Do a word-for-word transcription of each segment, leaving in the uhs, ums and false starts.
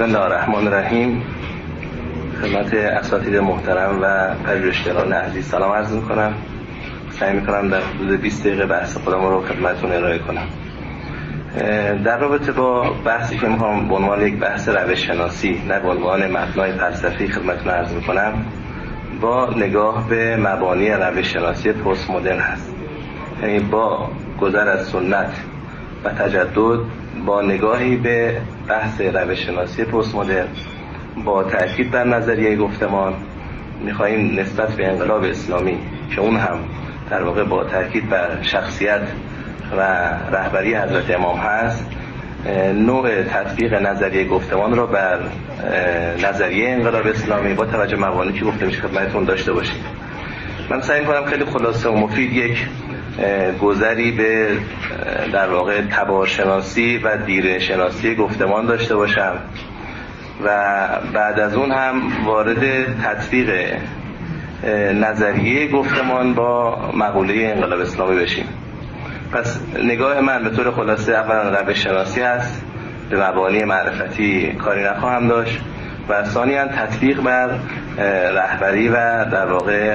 بسم الله الرحمن الرحیم. خدمت اساتید محترم و پژوهشگران عزیز سلام عرض میکنم. سعی میکنم در حدود بیست دقیقه بحث خودم رو خدمتتون ارائه کنم. در رابطه با بحثی که میخوام به عنوان یک بحث روش شناسی نه به عنوان مبنای فلسفی خدمتتون عرض میکنم، با نگاه به مبانی روش شناسی پست مدرن هست. یعنی با گذر از سنت و تجدد، با نگاهی به بحث روش شناسی پست مدرن، با تأکید بر نظریه گفتمان، میخواییم نسبت به انقلاب اسلامی که اون هم در واقع با تأکید بر شخصیت و رهبری حضرت امام هست، نوع تطبیق نظریه گفتمان رو بر نظریه انقلاب اسلامی با توجه مبانی که گفته میشه خدمتتون داشته باشیم. من سعی می‌کنم خیلی خلاصه و مفید یک گذری به در واقع تبارشناسی و دیره شناسی گفتمان داشته باشم و بعد از اون هم وارد تطبیق نظریه گفتمان با مقوله انقلاب اسلامی بشیم. پس نگاه من به طور خلاصه اولا روش شناسی هست، به مبانی معرفتی کاری نخواهم داشت و ثانیاً تطبیق بر رهبری و در واقع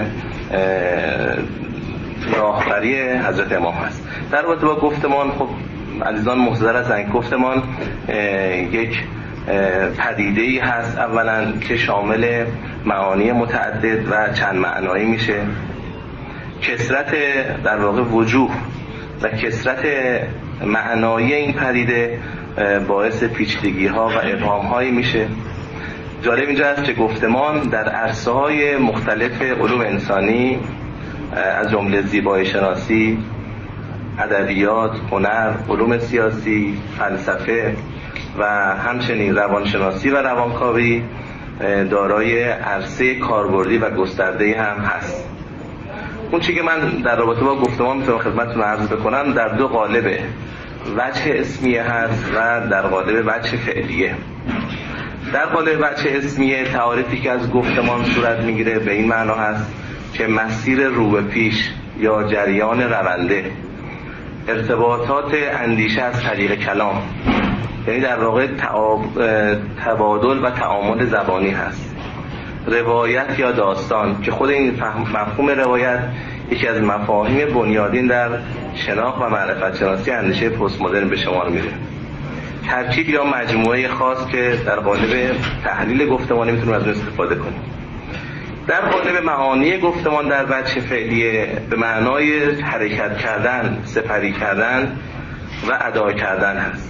راهبری حضرت امام هست. در رابطه با گفتمان، خب عزیزان محضر هستند، گفتمان یک پدیده‌ای هست اولا که شامل معانی متعدد و چند معنایی میشه. کثرت در واقع وجوه و کثرت معنایی این پدیده باعث پیچیدگی ها و ابهام هایی میشه. جالب اینجا است که گفتمان در عرصه‌های مختلف علوم انسانی از جمله زیبایی شناسی، ادبیات، هنر، علوم سیاسی، فلسفه و همچنین روانشناسی و روانکاوی دارای عرصه کاربردی و گسترده‌ای هم هست. اون چیزی که من در رابطه با گفتمان میتونم خدمتتون عرض بکنم در دو قالب، وجه اسمیه هست و در قالب وجه فعلیه. در قالب وجه اسمیه تعاریفی که از گفتمان صورت میگیره به این معنا هست که مسیر رو به پیش یا جریان رونده، ارتباطات اندیشه از طریق کلام، یعنی در واقع تبادل و تعامل زبانی هست. روایت یا داستان که خود این مفهوم روایت یکی از مفاهیم بنیادین در شناخت و معرفت شناسی اندیشه پست مدرن به شمار میره. ترکیب یا مجموعه خاص که در قالب تحلیل گفتمانی میتونیم از اون استفاده کنیم. در قالب معانی گفتمان در وجه فعلیه به معنای حرکت کردن، سپری کردن و ادا کردن هست.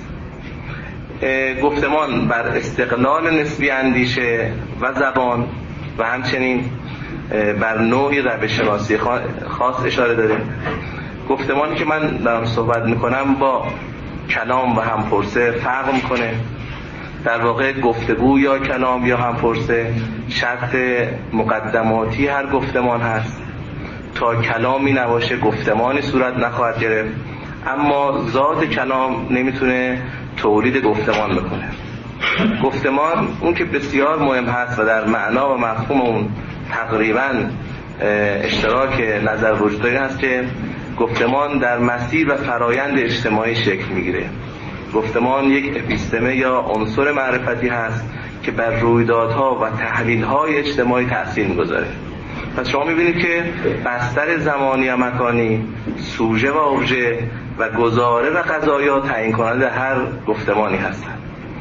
گفتمان بر استقلال نسبی اندیشه و زبان و همچنین بر نوعی روش شناسی خاص اشاره داره. گفتمانی که من دارم صحبت میکنم با کلام و همپرسه فرق میکنه. در واقع گفتگو یا کلام یا همپرسه شرط مقدماتی هر گفتمان هست. تا کلامی نباشه گفتمانی صورت نخواهد گرفت، اما ذات کلام نمیتونه تولید گفتمان بکنه. گفتمان اون که بسیار مهم هست و در معنا و مفهوم اون تقریبا اشتراک نظر وجود داره هست که گفتمان در مسیر و فرایند اجتماعی شکل میگیره. گفتمان یک اپیستمه یا عنصر معرفتی هست که بر رویدادها و تحلیل‌های اجتماعی تأثیر می‌گذاره. پس شما می‌بینید که بستر زمانی و مکانی، سوژه و ابژه و گزاره و قضایا تعیین کننده هر گفتمانی هستند.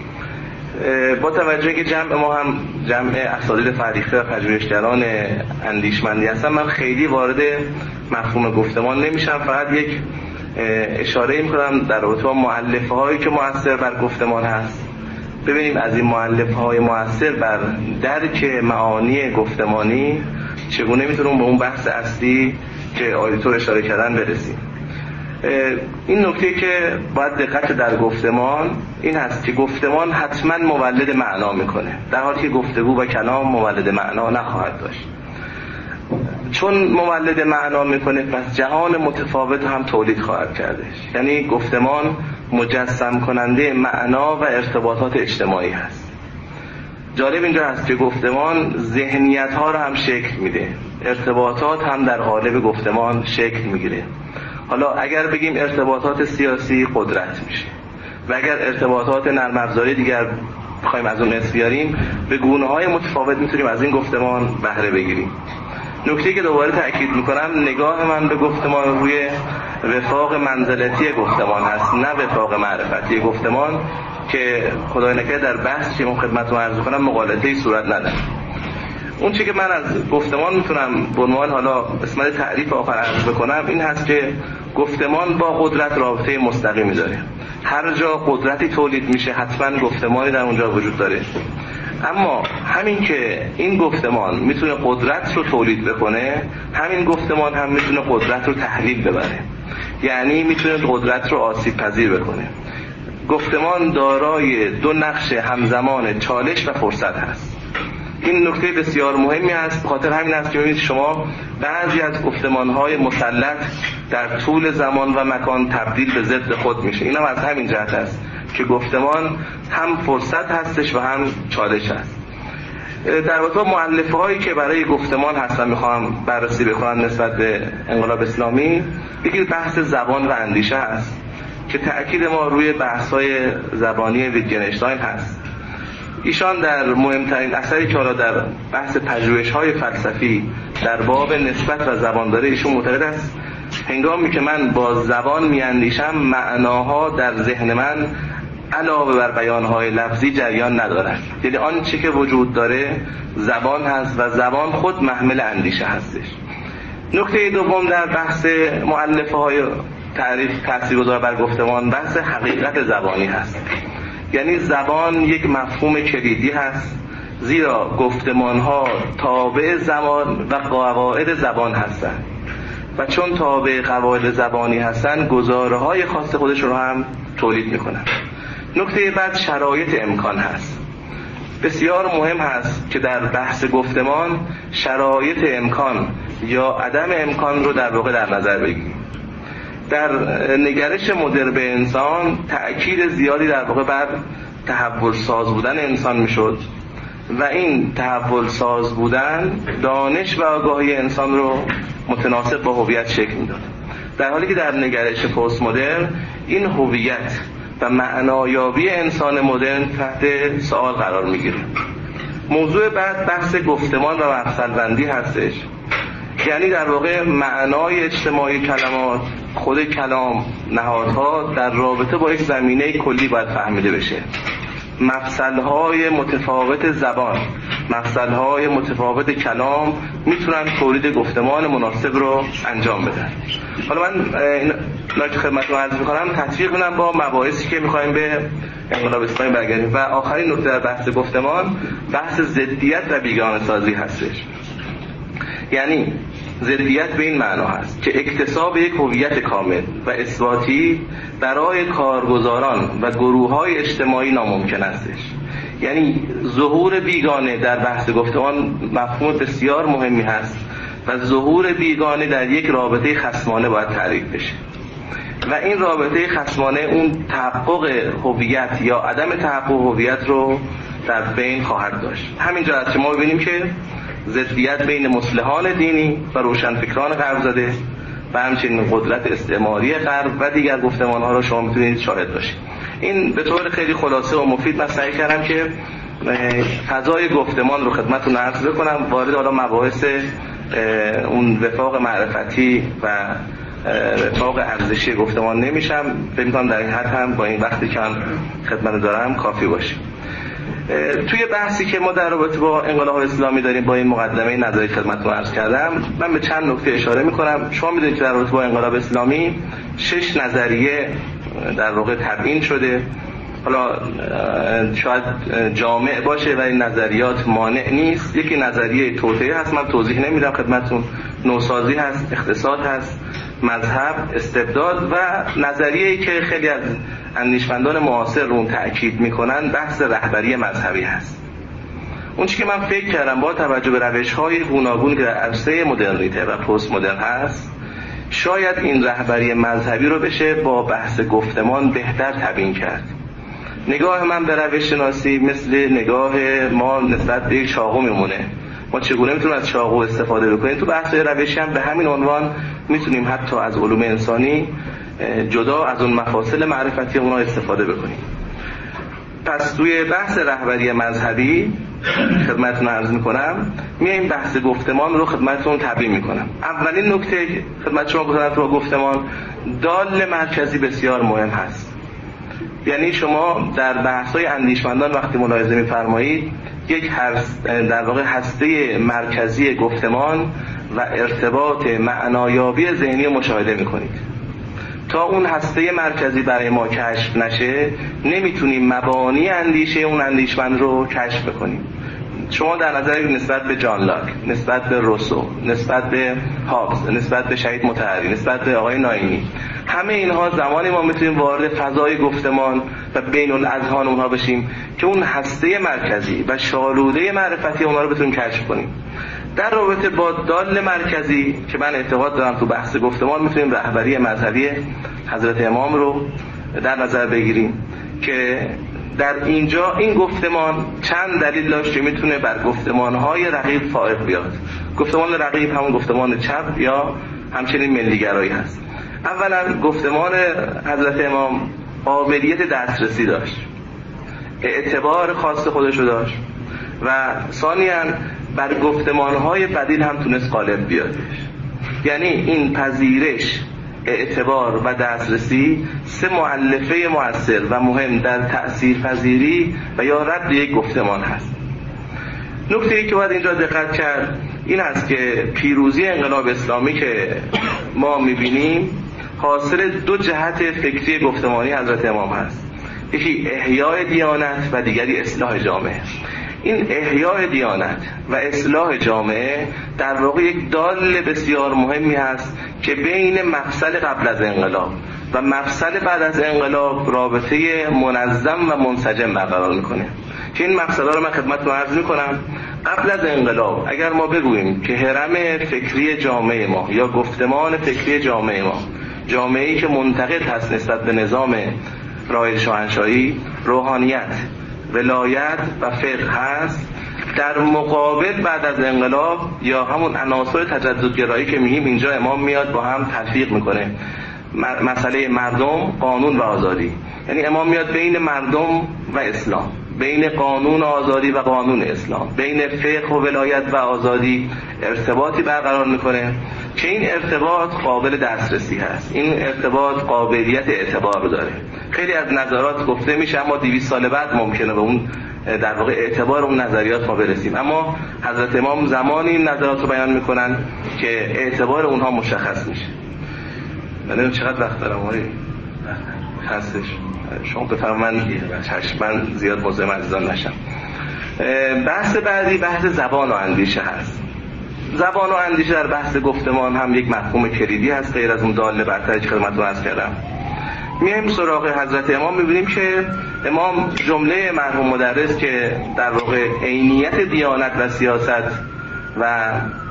با توجه که جمع ما هم جمع اساتید فریخته و پژوهشگران اندیشمندی هستن، من خیلی وارد مفهوم گفتمان نمیشم، فقط یک اشاره میکنم در رابطه با مؤلفه هایی که مؤثر بر گفتمان هست. ببینیم از این مؤلفه های مؤثر بر درک معانی گفتمانی چگونه میتونیم به اون بحث اصلی که آیتور اشاره کردن برسیم. این نکته که باید دقت در گفتمان این هست که گفتمان حتما مولد معنا میکنه، در حالی که گفتگو و کلام مولد معنا نخواهد داشت. چون مولد معنا میکنه پس جهان متفاوت هم تولید خواهد کردش. یعنی گفتمان مجسم کننده معنا و ارتباطات اجتماعی هست. جالب اینجا هست که گفتمان ذهنیت ها رو هم شکل میده، ارتباطات هم در قالب گفتمان شکل میگیره. حالا اگر بگیم ارتباطات سیاسی قدرت میشه و اگر ارتباطات نرم افزاری دیگر بخوایم از اون اسم بیاریم به گونه‌های متفاوت میتونیم از این گفتمان بهره بگیریم. نکته‌ای که دوباره تأکید میکنم، نگاه من به گفتمان روی وفاق منزلتی گفتمان هست، نه وفاق معرفتی گفتمان، که خدای نکرده در بحث که من خدمتتون عرض کنم مغالطه‌ای صورت نداره. اون چیزی که من از گفتمان میتونم به عنوان حالا قسمت تعریف آخر عرض بکنم این هست که گفتمان با قدرت رابطه مستقیمی داره. هر جا قدرتی تولید میشه حتما گفتمانی در اونجا وجود داره. اما همین که این گفتمان میتونه قدرت رو تولید بکنه، همین گفتمان هم میتونه قدرت رو تحلیل ببره، یعنی میتونه قدرت رو آسیب پذیر بکنه. گفتمان دارای دو نقش همزمان چالش و فرصت هست. این نکته بسیار مهمی است، به خاطر همین است که می‌بینید شما بعضی از گفتمان‌های مسلط در طول زمان و مکان تبدیل به ضد خود میشه. این هم از همین جهت است که گفتمان هم فرصت هستش و هم چالش است. در واقع مؤلفه‌هایی که برای گفتمان هستن میخوام بررسی بکنم نسبت به انقلاب اسلامی، یکی بحث زبان و اندیشه هست که تأکید ما روی بحث‌های زبانی ویتگنشتاین هست. ایشان در مهمترین اثری که حالا در بحث پژوهش‌های فلسفی در باب نسبت و زبان داره، ایشون معتقد است هنگامی که من با زبان میاندیشم معناها در ذهن من علاوه بر بیانهای لفظی جریان ندارد، یعنی آنچه که وجود داره زبان هست و زبان خود محمل اندیشه هستش. نکته دوم در بحث مؤلفه‌های تعریف تاثیرگذار بر گفتمان بحث حقیقت زبانی هست، یعنی زبان یک مفهوم کلیدی هست، زیرا گفتمان‌ها تابع زمان و قواعد زبان هستند و چون تابع قواعد زبانی هستند گزاره‌های خاص خودشون رو هم تولید می‌کنند. نکته بعد شرایط امکان هست. بسیار مهم هست که در بحث گفتمان شرایط امکان یا عدم امکان رو در واقع در نظر بگیریم. در نگرش مدرن به انسان تأکید زیادی در واقع بر تحول ساز بودن انسان میشد و این تحول ساز بودن دانش و آگاهی انسان رو متناسب با هویت شکل میداد، در حالی که در نگرش پست مدرن این هویت و معنایابی انسان مدرن تحت سوال قرار میگیره. موضوع بعد بحث گفتمان و مفصل‌بندی هستش، یعنی در واقع معنای اجتماعی کلمات، خود کلام، نهادها در رابطه با یک زمینه کلی باید فهمیده بشه. مفصل‌های متفاوت زبان، مفصل‌های متفاوت کلام میتونن تولید گفتمان مناسب رو انجام بدن. حالا من اینا که خدمتتون عرض می‌کنم تطبیق کنم با مباحثی که می‌خوایم به انقلاب اسلامی برگردیم. و آخرین نکته در بحث گفتمان بحث ضدیت و بیگانه‌سازی هستش. یعنی ضدیت به این معنا هست که اکتساب یک هویت کامل و اثباتی برای کارگزاران و گروه‌های اجتماعی ناممکن استش. یعنی ظهور بیگانه در بحث گفتمان مفهوم بسیار مهمی هست و ظهور بیگانه در یک رابطه خصمانه باید تعریف بشه و این رابطه خصمانه اون تحقق هویت یا عدم تحقق هویت رو در بین خواهد داشت. همینجا از شما ببینیم که ضدیت بین مصلحان دینی و روشنفکران غرب زده و همچنین قدرت استعماری غرب و دیگر گفتمان‌ها رو شما میتونید شاهد باشید. این به طور خیلی خلاصه و مفید من سعی کردم که فضای گفتمان رو خدمتتون عرض بکنم. وارد حالا مباحث اون وفاق معرفتی و وفاق ارزشی گفتمان نمیشم، فکر می‌کنم در این حد هم با این وقتی که من خدمت دارم کافی باشه. توی بحثی که ما در رابطه با انقلاب اسلامی داریم با این مقدمه نظری خدمتتون عرض کردم، من به چند نکته اشاره می‌کنم. شما می‌دونید که در رابطه با انقلاب اسلامی شش نظریه در واقع تبیین شده. حالا شاید جامع باشه و این نظریات مانع نیست. یکی نظریه توطئه هست، من توضیح نمیدم خدمتتون. نوسازی هست، اقتصاد هست، مذهب، استبداد و نظریه‌ای که خیلی از اندیشمندان معاصر رو اون تأکید میکنن بحث رهبری مذهبی هست. اون چیزی که من فکر کردم با توجه به روش‌های گوناگونی که در عرصه مدرنیته و پست مدرن هست، شاید این رهبری مذهبی رو بشه با بحث گفتمان بهتر تبیین کرد. نگاه من به روش شناسی مثل نگاه ما نسبت به یک چاقو میمونه. ما چگونه میتونیم از چاقو استفاده بکنیم؟ تو بحث روشی هم به همین عنوان میتونیم حتی از علوم انسانی جدا از اون مفاصل معرفتی اونها استفاده بکنیم. پس توی بحث رهبری مذهبی خدمتتون عرض میکنم، میایم بحث گفتمان رو خدمتتون تبیین میکنم. اولین نکته خدمت شما گفتم تو گفتمان، دال مرکزی بسیار مهم هست. یعنی شما در بحث‌های اندیشمندان وقتی ملاحظه می‌فرمایید، یک در واقع هسته مرکزی گفتمان و ارتباط معنایابی ذهنی مشاهده می‌کنید. تا اون هسته مرکزی برای ما کشف نشه، نمیتونیم مبانی اندیشه اون اندیشمند رو کشف بکنیم. شما در نظر نسبت به جان لاک، نسبت به روسو، نسبت به هابز، نسبت به شهید مطهری، نسبت به آقای ناینی، همه اینها زمانی ما میتونیم وارد فضای گفتمان و بین الاذهان اونها بشیم که اون هسته مرکزی و شالوده معرفتی اونها رو بتونیم کشف کنیم. در رابطه با دال مرکزی که من اعتقاد دارم تو بحث گفتمان میتونیم رهبری مذهبی حضرت امام رو در نظر بگیریم که در اینجا این گفتمان چند دلیل داشت که میتونه بر گفتمان‌های رقیب فائق بیاد. گفتمان رقیب همون گفتمان چپ یا همچنین ملیگرایی هست. اولا گفتمان حضرت امام قابلیت دسترسی داشت، اعتبار خاص خودش رو داشت و ثانیاً بر گفتمان‌های بدیل هم تونست غالب بیادش. یعنی این پذیرش، اعتبار و دسترسی سه مؤلفه مؤثر و مهم در تأثیر پذیری و یا رد یک گفتمان هست. نکته‌ای که باید اینجا دقت کرد این است که پیروزی انقلاب اسلامی که ما می‌بینیم حاصل دو جهت فکری گفتمانی حضرت امام هست. یکی احیای دیانت و دیگری اصلاح جامعه. این احیای دیانت و اصلاح جامعه در واقع یک دال بسیار مهمی هست که بین مفصل قبل از انقلاب و مفصل بعد از انقلاب رابطه منظم و منسجم برقرار میکنه. که این مفصل‌ها رو من خدمتتون عرض میکنم. قبل از انقلاب اگر ما بگوییم که هرم فکری جامعه ما یا گفتمان فکری جامعه ما جامعه‌ای که منتقد هست نسبت به نظام رایج شاهنشاهی، روحانیت، ولایت و فقه هست، در مقابل بعد از انقلاب یا همون عناصر تجددگرایی که میگیم اینجا امام میاد با هم تلفیق میکنه. مسئله مردم، قانون و آزادی، یعنی امام میاد بین مردم و اسلام، بین قانون و آزادی و قانون اسلام، بین فقه و ولایت و آزادی ارتباطی برقرار میکنه که این ارتباط قابل دسترسی هست. این ارتباط قابلیت اعتبار رو داره. خیلی از نظرات گفته میشه اما دویست سال بعد ممکنه به اون در واقع اعتبار اون نظریات ما برسیم، اما حضرت امام زمانی این نظرات رو بیان میکنن که اعتبار اونها مشخص میشه. من چقدر وقت دارم آقای هستش؟ شما بفرمایید. من چشم، من زیاد مزاحم عزیزان نشم. بحث بعدی بحث زبان و اندیشه هست. زبان و اندیشه در بحث گفتمان هم یک مفهوم کلیدی هست، غیر از اون دال برتری که خدمتتون عرض کردم. میایم سراغ حضرت امام، میبینیم که امام جمله مرحوم مدرس که در واقع عینیت دیانت و سیاست و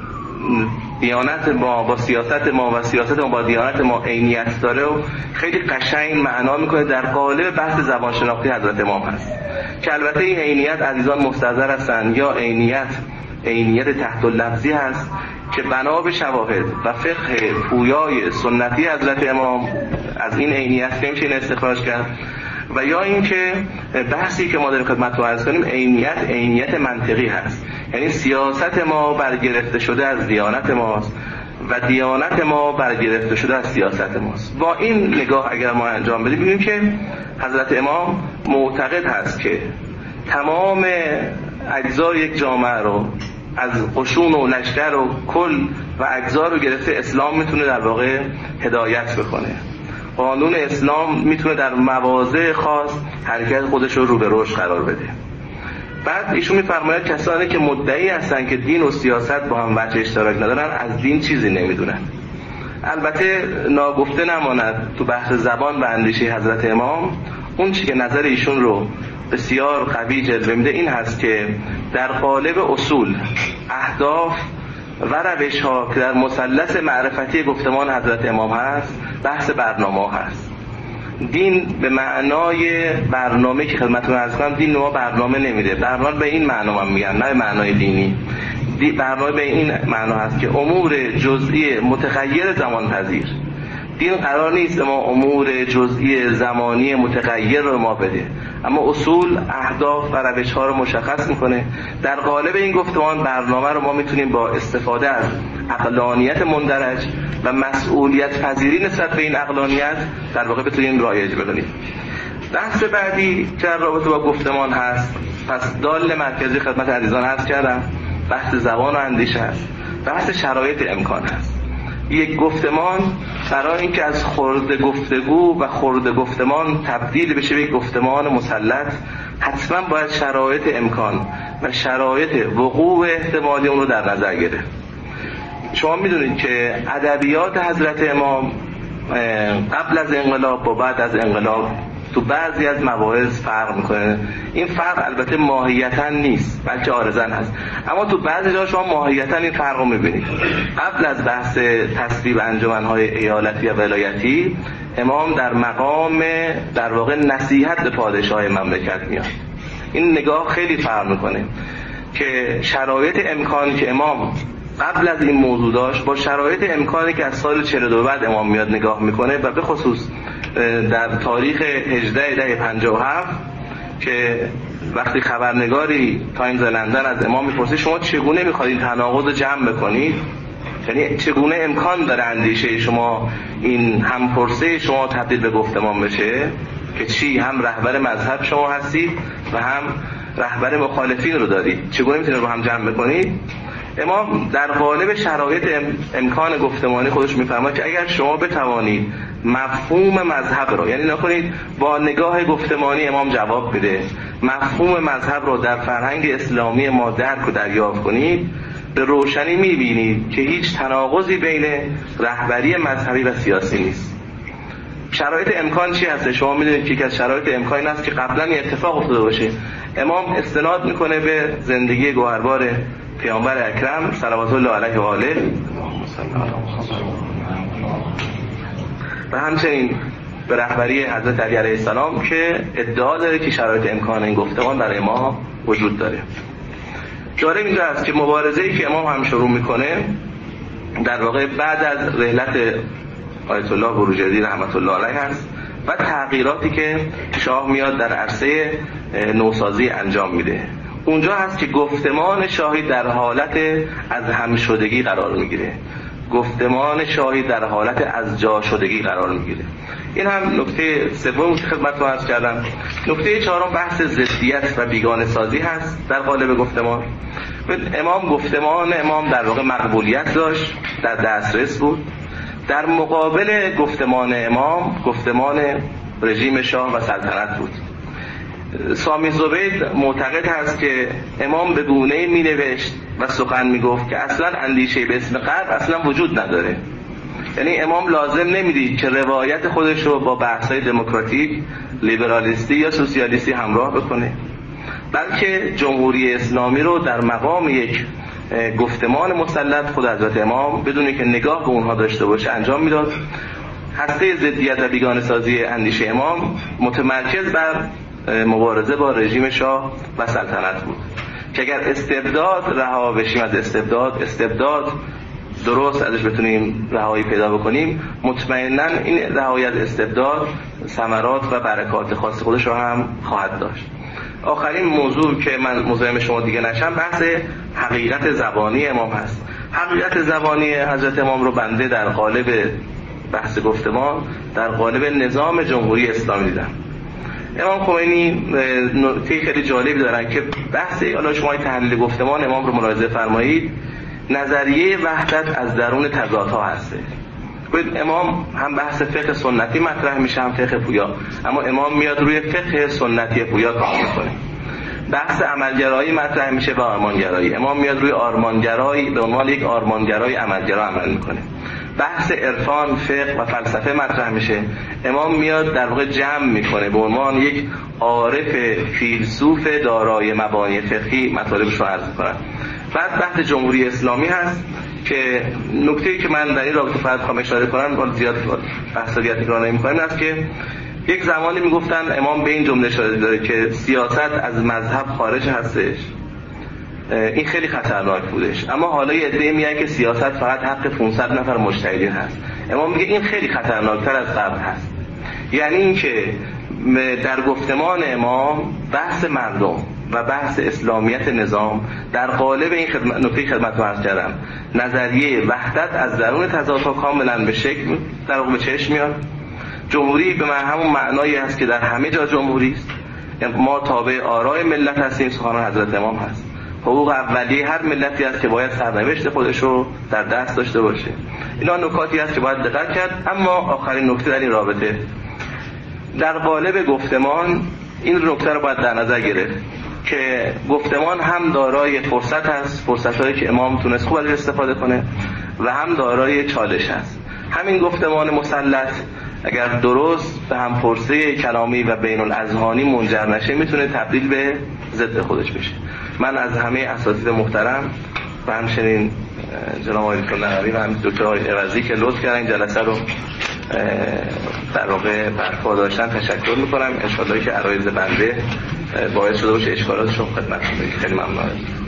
دیانت ما با سیاست ما و سیاست ما با دیانت ما عینیت داره و خیلی قشنگ معنا میکنه در قالب بحث زبان شناختی حضرت امام هست که البته این عینیت عزیزان مستحضر هستن یا عینیت عینیت تحت اللفظی هست که بنا به شواهد و فقه پویای سنتی حضرت امام از این عینیت نمیشه استخراج کرد، و یا اینکه بحثی که ما داریم خدمتتون عرض کنیم عینیت عینیت منطقی هست، یعنی سیاست ما برگرفته شده از دیانت ماست و دیانت ما برگرفته شده از سیاست ماست. با این نگاه اگر ما انجام بدیم ببینیم که حضرت امام معتقد هست که تمام اجزای یک جامعه رو از قشون و لشکر و کل و اجزا رو گرفته اسلام میتونه در واقع هدایت بکنه. قانون اسلام میتونه در مواضع خاص حرکت خودش رو رو به رشد قرار بده. بعد ایشون میفرماید کسانی که مدعی هستن که دین و سیاست با هم وجه اشتراک ندارن از دین چیزی نمیدونن. البته ناگفته نماند تو بحث زبان و اندیشه حضرت امام اون چی که نظر ایشون رو بسیار قوی جلوه میده این هست که در قالب اصول، اهداف و روش ها که در مثلث معرفتی گفتمان حضرت امام هست بحث برنامه هست. دین به معنای برنامه که خدمتتون عرض کنم، دین ما برنامه نمیده. برنامه به این معنا من میگم، نه معنای دینی. برنامه به این معنا هست که امور جزئی متغیر زمان پذیر دین قرار نیست ما امور جزئی زمانی متغیر رو ما بده، اما اصول، اهداف و روش‌ها رو مشخص میکنه. در قالب این گفتمان برنامه رو ما میتونیم با استفاده از عقلانیت مندرج و مسئولیت پذیری نسبت به این عقلانیت در واقع بتونیم رایج بدونیم. بحث بعدی که در رابطه با گفتمان هست، پس دال مرکزی خدمت عزیزان عرض کردم، بحث زبان و اندیشه هست، بحث شرایط امکان هست. یک گفتمان برای اینکه از خرد گفتگو و خرد گفتمان تبدیل بشه به یک گفتمان مسلط، حتما باید شرایط امکان و شرایط وقوع احتمالی اون رو در نظر گرفت. شما میدونید که ادبیات حضرت امام قبل از انقلاب با بعد از انقلاب تو بعضی از مواعظ فرق میکنه. این فرق البته ماهیتا نیست بلکه عارضاً هست، اما تو بعضی جا شما ماهیتا این فرق رو میبینید. قبل از بحث تصویب انجمنهای ایالتی و ولایتی، امام در مقام در واقع نصیحت به پادشاه مملکت میاد. این نگاه خیلی فرق میکنه که شرایط امکانی که امام قبل از این موضوع داشت با شرایط امکانی که از سال چهل و دو بعد امام میاد نگاه میکنه، و به خصوص در تاریخ هجده ده پنجاه و هفت که وقتی خبرنگاری تایمز لندن از امام میپرسه شما چگونه میخواید تناقض رو جمع بکنید، یعنی چگونه امکان داره اندیشه شما این هم پرسه شما تبدیل به گفتمان بشه که چی هم رهبر مذهب شما هستید و هم رهبر مخالفین رو دارید، چگونه میتونید رو هم جمع بکنید؟ امام در قالب شرایط امکان گفتمانی خودش میفرماید که اگر شما بتوانید مفهوم مذهب رو، یعنی نکنید با نگاه گفتمانی امام جواب بده، مفهوم مذهب رو در فرهنگ اسلامی ما درک و دریافت کنید، به روشنی میبینید که هیچ تناقضی بین رهبری مذهبی و سیاسی نیست. شرایط امکان چی هست؟ شما میدونید که یکی از شرایط امکان این است که قبلا این اتفاق افتاده باشه. امام استناد میکنه به زندگی گوهربار پیامبر اکرم صلوات الله علیه و آله و همچنین به رهبری حضرت علی علیه السلام که ادعا داره که شرایط امکان این گفتمان برای ما وجود داره. جالب اینجا است که مبارزه‌ای که امام هم شروع میکنه در واقع بعد از رحلت آیت الله بروجردی رحمت الله علیه هست و تغییراتی که شاه میاد در عرصه نوسازی انجام میده. اونجا هست که گفتمان شاهی در حالت از هم شدگی قرار میگیره، گفتمان شاهی در حالت از جا شدگی قرار میگیره. این هم نکته سوم که خدمتتون عرض کردم. نکته چهارم بحث ضدیت و بیگانه سازی هست در قالب گفتمان. امام گفتمان امام در واقع مقبولیت داشت، در دسترس بود. در مقابل گفتمان امام گفتمان رژیم شاه و سلطنت بود. سامی زبید معتقد هست که امام به گونه‌ای می‌نوشت و سخن میگفت که اصلا اندیشه به اسم غرب اصلا وجود نداره. یعنی امام لازم نمیدید که روایت خودش رو با بحث‌های دموکراتیک، لیبرالیستی یا سوسیالیستی همراه بکنه، بلکه جمهوری اسلامی رو در مقام یک گفتمان مسلط خود حضرت امام بدون که نگاه به اونها داشته باشه انجام میداد. هسته ضدیت و بیگانه سازی اندیشه امام متمرکز بر مبارزه با رژیم شاه و سلطنت بود که اگر استبداد رها بشیم از استبداد استبداد درست ازش بتونیم رهایی پیدا بکنیم، مطمئناً این رهایی از استبداد ثمرات و برکات خاص خودش رو هم خواهد داشت. آخرین موضوع که من مزاحم شما دیگه نشم بحث حقیقت زبانی امام هست. حقیقت زبانی حضرت امام رو بنده در قالب بحث گفتمان در قالب نظام جمهوری اسلامی دیدم. امام خمینی نکته خیلی جالبی دارن که بحث حالا شما تحلیل گفتمان امام رو ملاحظه فرمایید، نظریه وحدت از درون تضادها هسته. امام هم بحث فقه سنتی مطرح میشه هم فقه پویا، اما امام میاد روی فقه سنتی پویا کار میکنه. بحث عملگرایی مطرح میشه و آرمانگرایی، امام میاد روی آرمانگرایی به عنوان یک آرمانگرای عملگرا عمل میکنه. بحث عرفان، فقه و فلسفه مطرح میشه، امام میاد در واقع جمع میکنه به عنوان یک عارف فیلسوف دارای مبانی فقهی مطالبش رو عرض میکنه. بعد بحث جمهوری اسلامی هست که نکته‌ای که من در این رابطه فقط می‌خوام اشاره کنم، ولی زیاد بحثیت تکرار نمی‌کنم، است که یک زمانی میگفتن امام به این جمله اشاره داره که سیاست از مذهب خارج هستش. این خیلی خطرناک بودش، اما حالا یه عده‌ای میگن که سیاست فقط حق پانصد نفر مجتهدین هست. امام میگه این خیلی خطرناکتر از قبل هست. یعنی اینکه در گفتمان امام بحث مردم و بحث اسلامیت نظام در قالب این خدمت نکته خدمت رو عرض کردم، نظریه وحدت از درون تضادها کاملا به شکل در واقع به چشم میاد. جمهوری به من همون معنایی هست که در همه جا جمهوری است، یعنی ما تابع آراء ملت هستیم، سخنان حضرت امام هست. حقوق اولیه هر ملتی است که باید سرنوشت خودش رو در دست داشته باشه. اینا نکاتی است که باید دقت کرد. اما آخرین نکته در این رابطه، در قالب گفتمان این نکته رو باید در نظر گرفت که گفتمان هم دارای فرصت هست، فرصتایی که امام تونست خوب ازش استفاده کنه، و هم دارای چالش هست. همین گفتمان مسلط اگر درست به هم پرسه کلامی و بین الاذهانی منجر نشه میتونه تبدیل به ضد خودش بشه. من از همه اساتید محترم و همچنین جناب آقای دکتر نقوی و همین دکتر آقای عوضی که لطف کردن این جلسه رو در واقع برپا داشتن تشکر میکنم. ان شاءالله که عرایض بنده باعث شده باشه اشکالاتشون خدمتتون بگم. خیلی ممنونم.